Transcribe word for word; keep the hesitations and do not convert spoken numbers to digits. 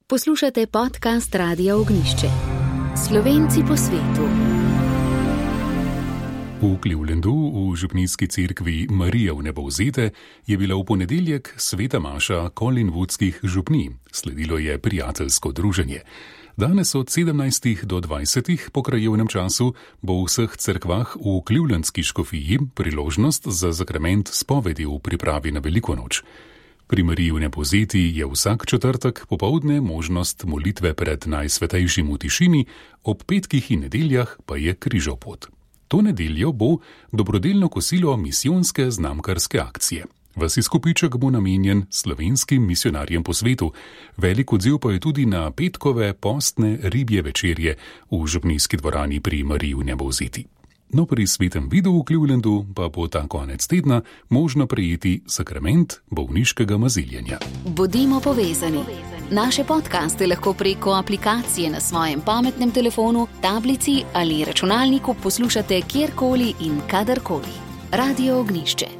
Poslušate podcast Radia Ognišče. Slovenci po svetu. V Clevelandu, v župnijski cerkvi Marije Vnebovzete, je bila v ponedeljek sveta maša Collinwoodskih župnij. Sledilo je prijateljsko druženje. Danes od sedemnajstih do dvajsetih po krajevnem času bo v vseh cerkvah v Clevelandski škofiji priložnost za zakrament spovedi v pripravi na Veliko noč. Pri Mariji Vnebovzeti je vsak četrtek popoldne možnost molitve pred Najsvetejšim v tišini, ob petkih in nedeljah pa je križopot. To nedeljo bo dobrodelno kosilo misijonske znamkarske akcije. Ves izkupiček bo namenjen slovenskim misionarjem po svetu. Velik odziv pa je tudi na petkove postne ribje večerje v župnijski dvorani pri Mariji Vnebovzeti. No, pri svetem vidu v Clevelandu pa bo ta konec tedna možno prejeti sakrament bolniškega maziljenja. Bodimo povezani. Naše podcaste lahko preko aplikacije na svojem pametnem telefonu, tablici ali računalniku poslušate kjerkoli in kadarkoli. Radio Ognišče.